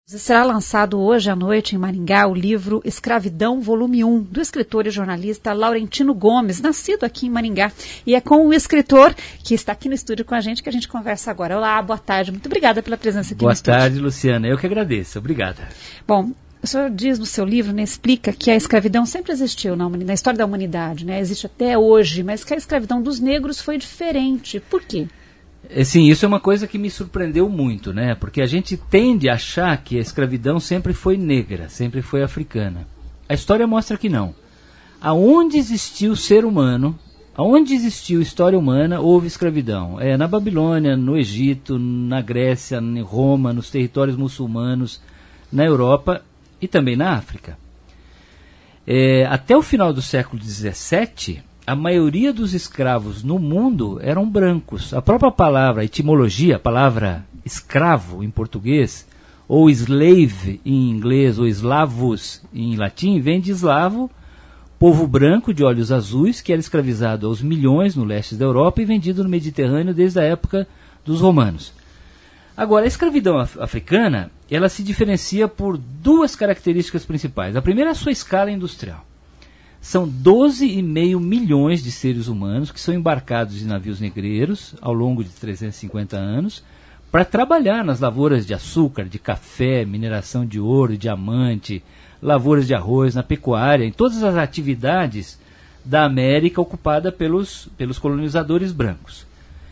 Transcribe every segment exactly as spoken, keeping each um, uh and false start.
Será lançado hoje à noite em Maringá o livro Escravidão, volume um, do escritor e jornalista Laurentino Gomes, nascido aqui em Maringá. E é com o escritor que está aqui no estúdio com a gente que a gente conversa agora. Olá, boa tarde, muito obrigada pela presença aqui boa no estúdio. Boa tarde, Luciana, eu que agradeço, obrigada. Bom, o senhor diz no seu livro, né, explica que a escravidão sempre existiu na, na história da humanidade, né, existe até hoje, mas que a escravidão dos negros foi diferente. Por quê? Sim, isso é uma coisa que me surpreendeu muito, né? Porque a gente tende a achar que a escravidão sempre foi negra, sempre foi africana. A história mostra que não. Aonde existiu o ser humano, aonde existiu história humana, houve escravidão. É na Babilônia, no Egito, na Grécia, em Roma, nos territórios muçulmanos, na Europa e também na África. É, até o final do século dezessete... a maioria dos escravos no mundo eram brancos. A própria palavra, a etimologia, a palavra escravo em português, ou slave em inglês, ou eslavos em latim, vem de eslavo, povo branco de olhos azuis, que era escravizado aos milhões no leste da Europa e vendido no Mediterrâneo desde a época dos romanos. Agora, a escravidão af- africana, ela se diferencia por duas características principais. A primeira é a sua escala industrial. São doze vírgula cinco milhões de seres humanos que são embarcados em navios negreiros ao longo de trezentos e cinquenta anos para trabalhar nas lavouras de açúcar, de café, mineração de ouro, diamante, lavouras de arroz, na pecuária, em todas as atividades da América ocupada pelos, pelos colonizadores brancos.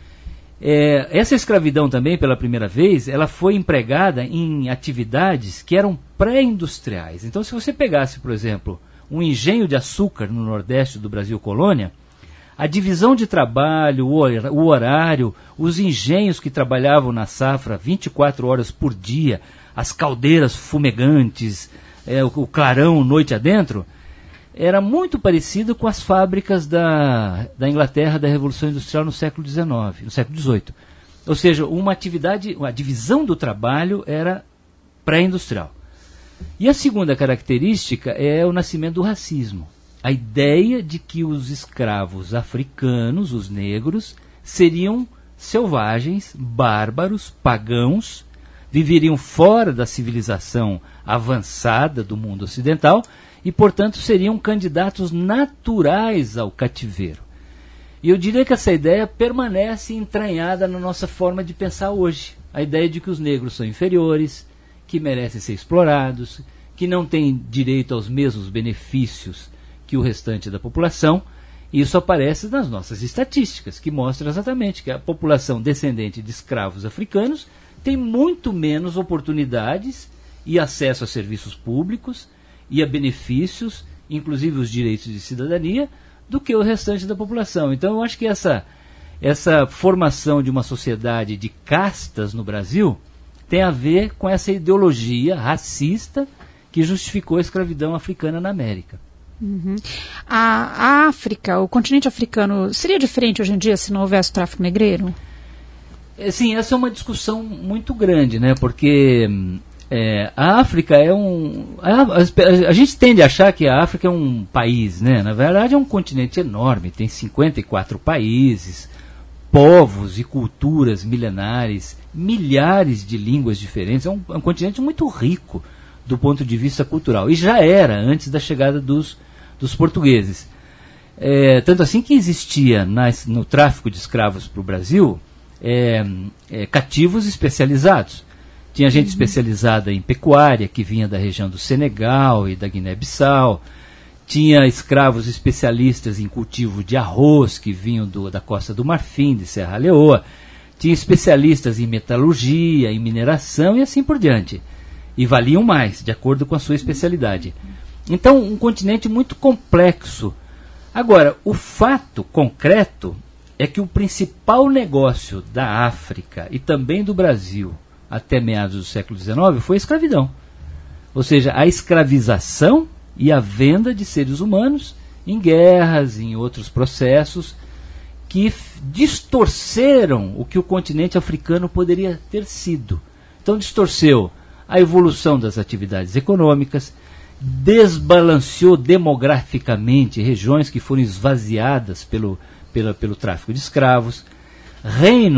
É, essa escravidão também, pela primeira vez, ela foi empregada em atividades que eram pré-industriais. Então, se você pegasse, por exemplo, um engenho de açúcar no nordeste do Brasil colônia, a divisão de trabalho, o horário, os engenhos que trabalhavam na safra vinte e quatro horas por dia, as caldeiras fumegantes, é, o, o clarão noite adentro, era muito parecido com as fábricas da, da Inglaterra da Revolução Industrial no século dezenove, no século dezoito. Ou seja, uma atividade, a divisão do trabalho era pré-industrial. E a segunda característica é o nascimento do racismo. A ideia de que os escravos africanos, os negros, seriam selvagens, bárbaros, pagãos, viveriam fora da civilização avançada do mundo ocidental e, portanto, seriam candidatos naturais ao cativeiro. E eu diria que essa ideia permanece entranhada na nossa forma de pensar hoje. A ideia de que os negros são inferiores, que merecem ser explorados, que não têm direito aos mesmos benefícios que o restante da população. Isso aparece nas nossas estatísticas, que mostram exatamente que a população descendente de escravos africanos tem muito menos oportunidades e acesso a serviços públicos e a benefícios, inclusive os direitos de cidadania, do que o restante da população. Então eu acho que essa, essa formação de uma sociedade de castas no Brasil tem a ver com essa ideologia racista que justificou a escravidão africana na América. Uhum. A, a África, o continente africano, seria diferente hoje em dia se não houvesse o tráfico negreiro? É, sim, essa é uma discussão muito grande, né? Porque é, a África é um... A, a, a gente tende a achar que a África é um país, né? Na verdade é um continente enorme, tem cinquenta e quatro países, povos e culturas milenares, milhares de línguas diferentes. É um, é um continente muito rico do ponto de vista cultural. E já era antes da chegada dos, dos portugueses. É, tanto assim que existia nas, no tráfico de escravos para o Brasil é, é, cativos especializados. Tinha gente uhum. especializada em pecuária, que vinha da região do Senegal e da Guiné-Bissau. Tinha escravos especialistas em cultivo de arroz, que vinham do, da Costa do Marfim, de Serra Leoa. Tinha especialistas em metalurgia, em mineração e assim por diante. E valiam mais, de acordo com a sua especialidade. Então, um continente muito complexo. Agora, o fato concreto é que o principal negócio da África e também do Brasil, até meados do século dezenove, foi a escravidão. Ou seja, a escravização e a venda de seres humanos em guerras, em outros processos, que f- distorceram o que o continente africano poderia ter sido. Então distorceu a evolução das atividades econômicas, desbalanceou demograficamente regiões que foram esvaziadas pelo, pela, pelo tráfico de escravos, reinos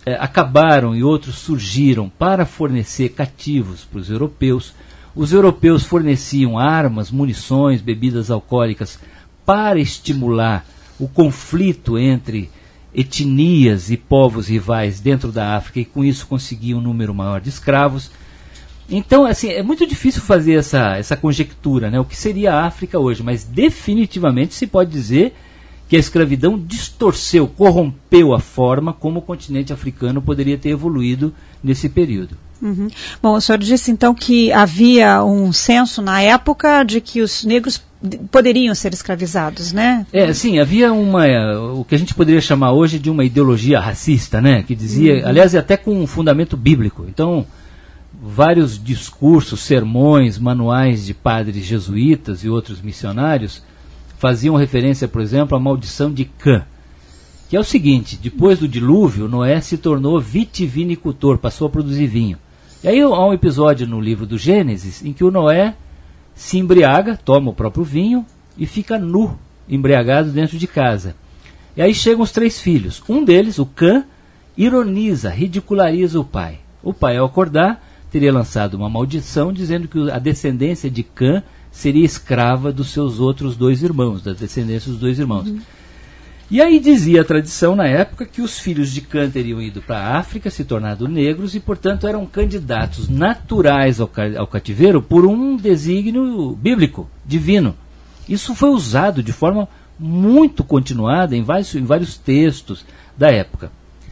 é, acabaram e outros surgiram para fornecer cativos para os europeus. Os europeus forneciam armas, munições, bebidas alcoólicas para estimular o conflito entre etnias e povos rivais dentro da África, e com isso conseguiam um número maior de escravos. Então, assim, é muito difícil fazer essa, essa conjectura, né? O que seria a África hoje, mas definitivamente se pode dizer que a escravidão distorceu, corrompeu a forma como o continente africano poderia ter evoluído nesse período. Uhum. Bom, o senhor disse então que havia um senso na época de que os negros poderiam ser escravizados, né? É, sim, havia uma, o que a gente poderia chamar hoje de uma ideologia racista, né? Que dizia, uhum. aliás, até com um fundamento bíblico. Então, vários discursos, sermões, manuais de padres jesuítas e outros missionários faziam referência, por exemplo, à maldição de Cã, que é o seguinte: depois do dilúvio, Noé se tornou vitivinicultor, passou a produzir vinho. E aí há um episódio no livro do Gênesis em que o Noé se embriaga, toma o próprio vinho e fica nu, embriagado dentro de casa. E aí chegam os três filhos. Um deles, o Cã, ironiza, ridiculariza o pai. O pai, ao acordar, teria lançado uma maldição dizendo que a descendência de Cã seria escrava dos seus outros dois irmãos, da descendência dos dois irmãos. Uhum. E aí dizia a tradição na época que os filhos de Cã teriam ido para a África, se tornado negros, e portanto eram candidatos naturais ao, ca- ao cativeiro por um desígnio bíblico, divino. Isso foi usado de forma muito continuada em vários, em vários textos da época.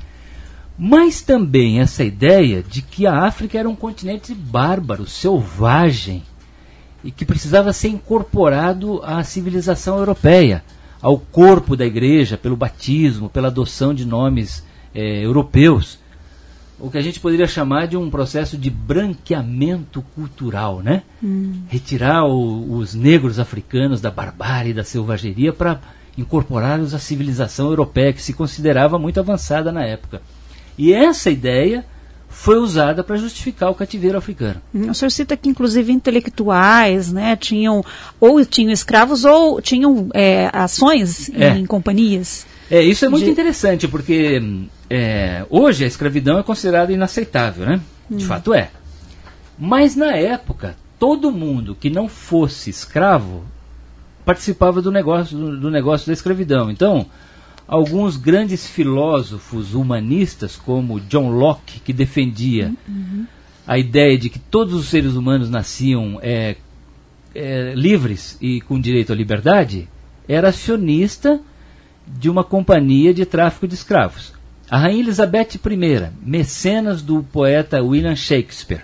Mas também essa ideia de que a África era um continente bárbaro, selvagem, e que precisava ser incorporado à civilização europeia, ao corpo da igreja, pelo batismo, pela adoção de nomes eh, europeus, o que a gente poderia chamar de um processo de branqueamento cultural, né? Hum. Retirar o, os negros africanos da barbárie e da selvageria para incorporá-los à civilização europeia, que se considerava muito avançada na época. E essa ideia foi usada para justificar o cativeiro africano. O senhor cita que, inclusive, intelectuais, né, tinham, ou tinham escravos, ou tinham é, ações é. em companhias. É, isso é muito de... interessante, porque é, hoje a escravidão é considerada inaceitável, né? Hum. De fato é. Mas, na época, todo mundo que não fosse escravo participava do negócio, do, do negócio da escravidão. Então, alguns grandes filósofos humanistas, como John Locke, que defendia uhum. a ideia de que todos os seres humanos nasciam é, é, livres e com direito à liberdade, era acionista de uma companhia de tráfico de escravos. A Rainha Elizabeth I, mecenas do poeta William Shakespeare,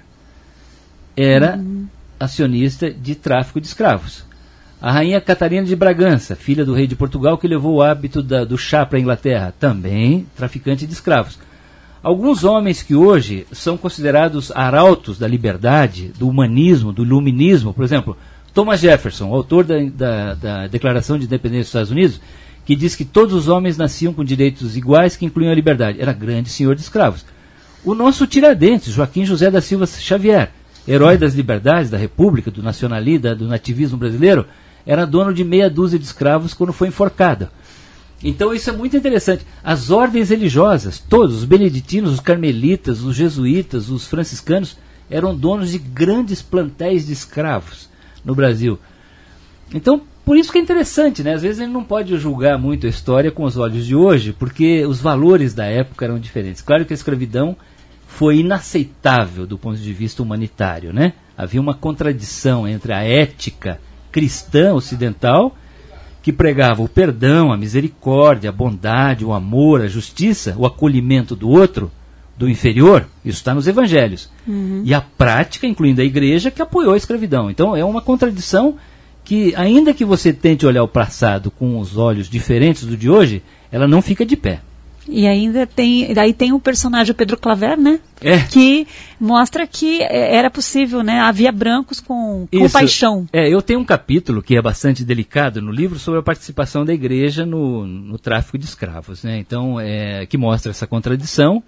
era uhum. acionista de tráfico de escravos. A rainha Catarina de Bragança, filha do rei de Portugal, que levou o hábito da, do chá para a Inglaterra, também traficante de escravos. Alguns homens que hoje são considerados arautos da liberdade, do humanismo, do iluminismo, por exemplo, Thomas Jefferson, autor da, da, da Declaração de Independência dos Estados Unidos, que diz que todos os homens nasciam com direitos iguais que incluíam a liberdade. Era grande senhor de escravos. O nosso Tiradentes, Joaquim José da Silva Xavier, herói das liberdades, da República, do nacionalismo, do nativismo brasileiro, era dono de meia dúzia de escravos quando foi enforcado. Então isso é muito interessante. As ordens religiosas, todos, os beneditinos, os carmelitas, os jesuítas, os franciscanos, eram donos de grandes plantéis de escravos no Brasil. Então, por isso que é interessante, né? Às vezes a gente não pode julgar muito a história com os olhos de hoje, porque os valores da época eram diferentes. Claro que a escravidão foi inaceitável do ponto de vista humanitário, né? Havia uma contradição entre a ética cristã ocidental, que pregava o perdão, a misericórdia, a bondade, o amor, a justiça, o acolhimento do outro, do inferior, isso está nos evangelhos. Uhum. E a prática, incluindo a igreja, que apoiou a escravidão. Então é uma contradição que, ainda que você tente olhar o passado com os olhos diferentes do de hoje, ela não fica de pé. E ainda tem, daí tem o personagem Pedro Claver, né? É. Que mostra que era possível, né? Havia brancos com compaixão. É, eu tenho um capítulo que é bastante delicado no livro sobre a participação da igreja no, no tráfico de escravos, né? Então, é, que mostra essa contradição.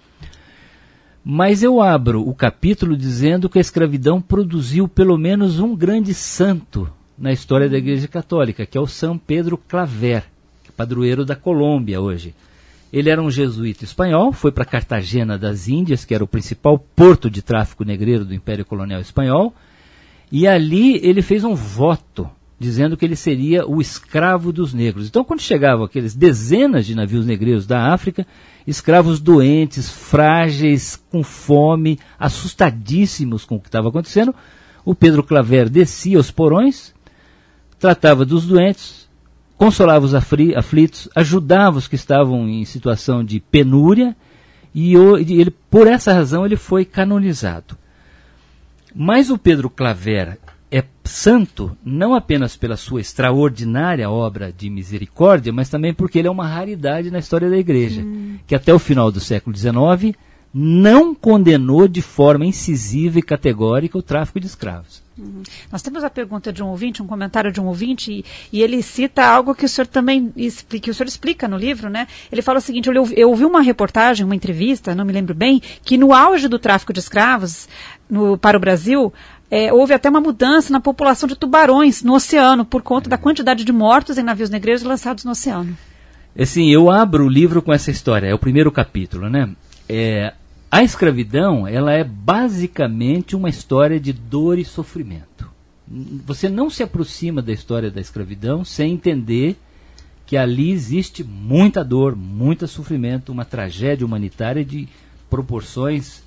Mas eu abro o capítulo dizendo que a escravidão produziu pelo menos um grande santo na história da Igreja Católica, que é o São Pedro Claver, padroeiro da Colômbia hoje. Ele era um jesuíta espanhol, foi para Cartagena das Índias, que era o principal porto de tráfico negreiro do Império Colonial Espanhol, e ali ele fez um voto, dizendo que ele seria o escravo dos negros. Então, quando chegavam aqueles dezenas de navios negreiros da África, escravos doentes, frágeis, com fome, assustadíssimos com o que estava acontecendo, o Pedro Claver descia aos porões, tratava dos doentes, consolava os aflitos, ajudava os que estavam em situação de penúria, e ele, por essa razão ele foi canonizado. Mas o Pedro Claver é santo não apenas pela sua extraordinária obra de misericórdia, mas também porque ele é uma raridade na história da Igreja, hum. que até o final do século dezenove não condenou de forma incisiva e categórica o tráfico de escravos. Uhum. Nós temos a pergunta de um ouvinte, um comentário de um ouvinte, e, e ele cita algo que o senhor também explica, que o senhor explica no livro, né? Ele fala o seguinte: eu, eu ouvi uma reportagem, uma entrevista, não me lembro bem, que no auge do tráfico de escravos no, para o Brasil, é, houve até uma mudança na população de tubarões no oceano, por conta é. da quantidade de mortos em navios negreiros lançados no oceano. Assim, eu abro o livro com essa história, é o primeiro capítulo, né? É, a escravidão, ela é basicamente uma história de dor e sofrimento. Você não se aproxima da história da escravidão sem entender que ali existe muita dor, muito sofrimento, uma tragédia humanitária de proporções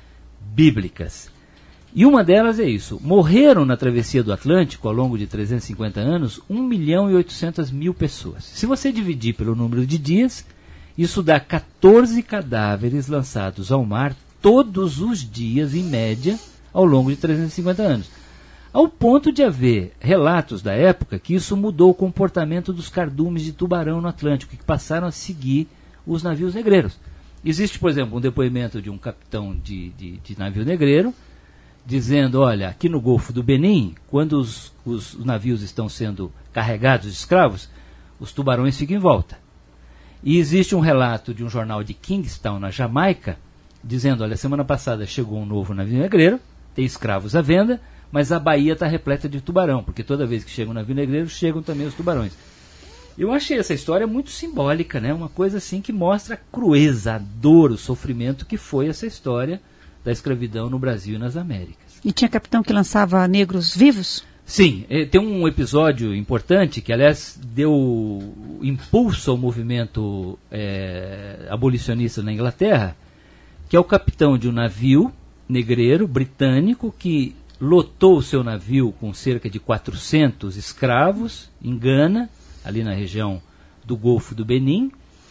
bíblicas. E uma delas é isso: morreram na travessia do Atlântico, ao longo de trezentos e cinquenta anos, um milhão e oitocentas mil pessoas. Se você dividir pelo número de dias, isso dá quatorze cadáveres lançados ao mar todos os dias, em média, ao longo de trezentos e cinquenta anos. Ao ponto de haver relatos da época que isso mudou o comportamento dos cardumes de tubarão no Atlântico, que passaram a seguir os navios negreiros. Existe, por exemplo, um depoimento de um capitão de, de, de navio negreiro, dizendo: olha, aqui no Golfo do Benin, quando os, os navios estão sendo carregados de escravos, os tubarões ficam em volta. E existe um relato de um jornal de Kingstown, na Jamaica, dizendo: olha, semana passada chegou um novo navio negreiro, tem escravos à venda, mas a baía está repleta de tubarão, porque toda vez que chega um navio negreiro, chegam também os tubarões. Eu achei essa história muito simbólica, né? Uma coisa assim que mostra a crueza, a dor, o sofrimento que foi essa história da escravidão no Brasil e nas Américas. E tinha capitão que lançava negros vivos? Sim, tem um episódio importante que, aliás, deu impulso ao movimento é, abolicionista na Inglaterra, que é o capitão de um navio negreiro britânico que lotou o seu navio com cerca de quatrocentos escravos em Gana, ali na região do Golfo do Benin,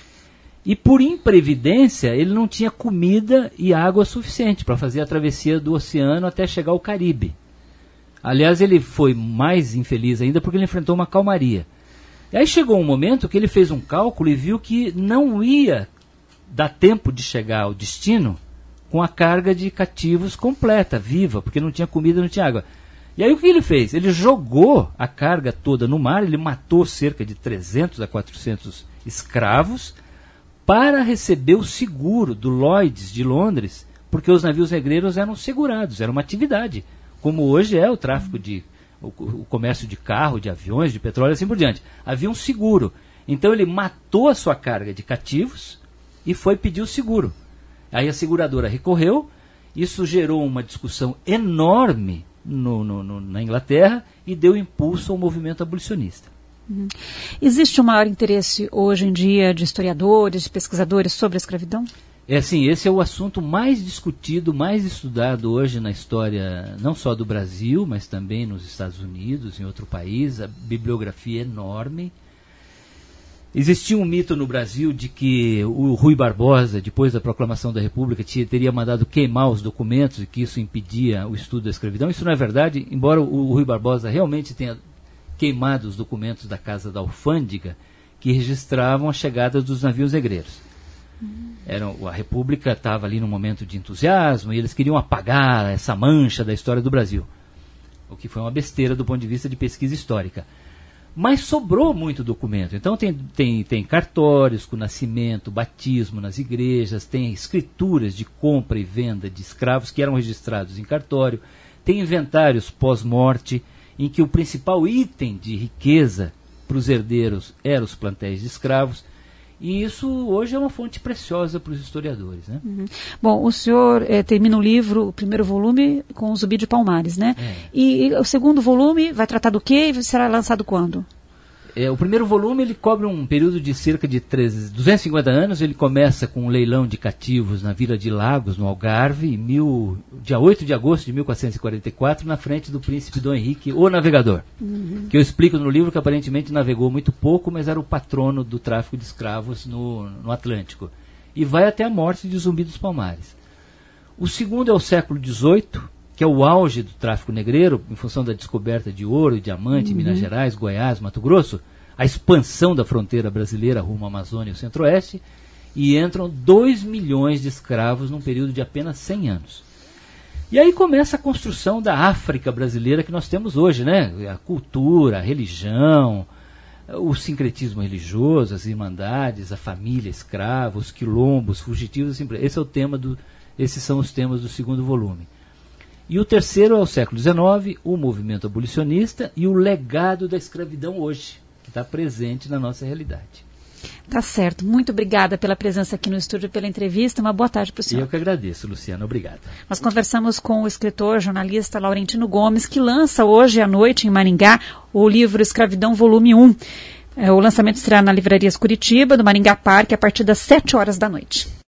e por imprevidência ele não tinha comida e água suficiente para fazer a travessia do oceano até chegar ao Caribe. Aliás, ele foi mais infeliz ainda porque ele enfrentou uma calmaria. E aí chegou um momento que ele fez um cálculo e viu que não ia dar tempo de chegar ao destino com a carga de cativos completa, viva, porque não tinha comida, não tinha água. E aí o que ele fez? Ele jogou a carga toda no mar, ele matou cerca de trezentos a quatrocentos escravos para receber o seguro do Lloyd's de Londres, porque os navios negreiros eram segurados, era uma atividade, como hoje é o tráfico de, o, o comércio de carro, de aviões, de petróleo e assim por diante. Havia um seguro. Então ele matou a sua carga de cativos e foi pedir o seguro. Aí a seguradora recorreu, isso gerou uma discussão enorme no, no, no, na Inglaterra e deu impulso ao movimento abolicionista. Uhum. Existe um maior interesse hoje em dia de historiadores, de pesquisadores sobre a escravidão? É assim, esse é o assunto mais discutido, mais estudado hoje na história, não só do Brasil, mas também nos Estados Unidos, em outro país. A bibliografia é enorme. Existia um mito no Brasil de que o Rui Barbosa, depois da proclamação da República, tinha, teria mandado queimar os documentos e que isso impedia o estudo da escravidão. Isso não é verdade, embora o Rui Barbosa realmente tenha queimado os documentos da Casa da Alfândega que registravam a chegada dos navios negreiros. Era, a República estava ali num momento de entusiasmo e eles queriam apagar essa mancha da história do Brasil, o que foi uma besteira do ponto de vista de pesquisa histórica. Mas sobrou muito documento. Então tem, tem, tem cartórios com nascimento, batismo nas igrejas, tem escrituras de compra e venda de escravos que eram registrados em cartório, tem inventários pós-morte em que o principal item de riqueza para os herdeiros eram os plantéis de escravos. E isso hoje é uma fonte preciosa para os historiadores, né? Uhum. Bom, o senhor eh, termina o livro, o primeiro volume, com o Zumbi de Palmares, né? É. E, e o segundo volume vai tratar do quê e será lançado quando? É, o primeiro volume ele cobre um período de cerca de duzentos e cinquenta anos. Ele começa com um leilão de cativos na Vila de Lagos, no Algarve, em mil, dia oito de agosto de mil quatrocentos e quarenta e quatro, na frente do príncipe Dom Henrique, o Navegador. Uhum. Que eu explico no livro que aparentemente navegou muito pouco, mas era o patrono do tráfico de escravos no, no Atlântico. E vai até a morte de Zumbi dos Palmares. O segundo é o século dezoito, que é o auge do tráfico negreiro, em função da descoberta de ouro e diamante uhum. em Minas Gerais, Goiás, Mato Grosso, a expansão da fronteira brasileira rumo à Amazônia e o Centro-Oeste, e entram dois milhões de escravos num período de apenas cem anos. E aí começa a construção da África brasileira que nós temos hoje, né? A cultura, a religião, o sincretismo religioso, as irmandades, a família escrava, os quilombos, fugitivos, assim, esse é o tema do, esses são os temas do segundo volume. E o terceiro é o século dezenove, o movimento abolicionista e o legado da escravidão hoje, que está presente na nossa realidade. Tá certo. Muito obrigada pela presença aqui no estúdio, pela entrevista. Uma boa tarde para o senhor. Eu que agradeço, Luciana. Obrigado. Nós conversamos com o escritor, jornalista Laurentino Gomes, que lança hoje à noite em Maringá o livro Escravidão, volume um. O lançamento será na Livrarias Curitiba, do Maringá Parque, a partir das sete horas da noite.